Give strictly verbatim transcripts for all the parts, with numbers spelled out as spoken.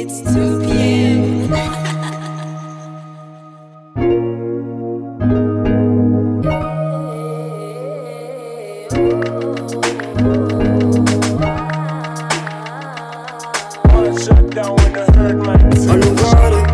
It's two p.m. Shut down when I heard my Underwater,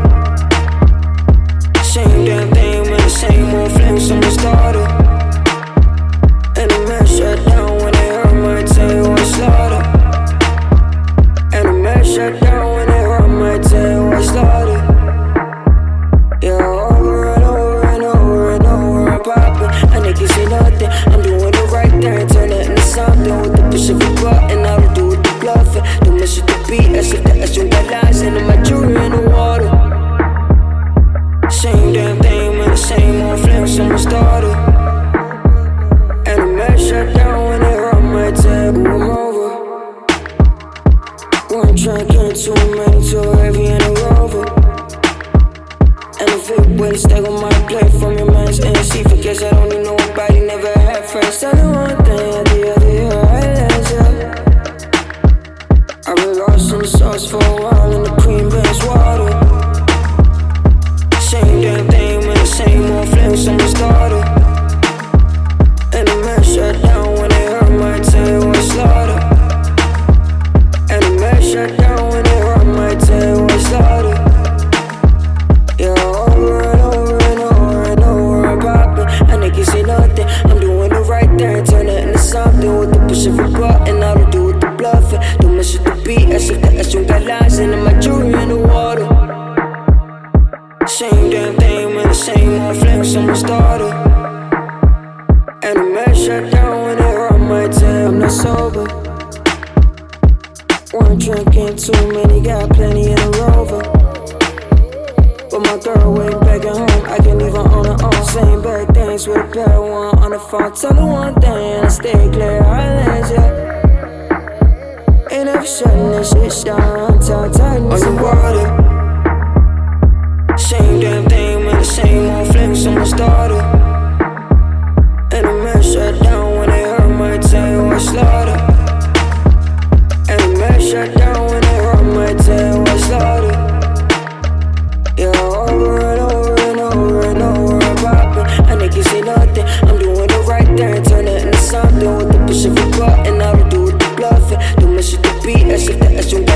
same damn thing, man, the same old flame, someone started. And the man shut down when they heard my tail was slaughter. And the man shut down when they heard my tail was slaughter. Yeah, over and over and over and over I'm popping, and they can see nothing. I'm doing the right thing, turn it into something with the push of a button. I don't do it the bluffing, don't mess with the beat, as if the S you got lies into my jewelry in the water. Same damn thing, man, the same old flame, someone started. And the man shut down when they heard my tail, I'm over. One drink and too many, too heavy in a rover. And a vape with a stack on my plate from your man's N C. Forgets I don't need nobody, never had friends. Tell me one thing, at the other year I let you. I've been lost in the sauce for a while, and the cream bends water. Same damn thing, man, the same old flame, someone started. And the man shut down when they heard my tail was slaughter. And the man shut down when they heard my tail was slaughter. Yeah, over and over and over and over I'm popping, and they can see nothing. I'm doing the right thing, turn it into something with the push of a button. I don't do it the bluffing, don't mess with the beat, as if the S you got lies into my jewelry in the water. Same damn thing, man, the same old flame, someone started. And the man shut down when they heard my tail. I'm not sober. One drink and too many, got plenty in a rover. But my girl waiting back at home, I can leave her on her own. Same bad things with a pair one on the phone. Tell her one thing, I stay clear, I let ya. Ain't never shutting this shit down until tightness on the water. Same damn thing, man, the same old flame, someone started. And the man shut down when they heard my tail was slaughter. And the man shut down when they heard my tail was slaughter. Yeah, over and over and over and over I'm popping, and they can see nothing. I'm doing the right thing, turn it into something with the push of a button. I don't do it the bluffing, don't mess with the beat, as if the S you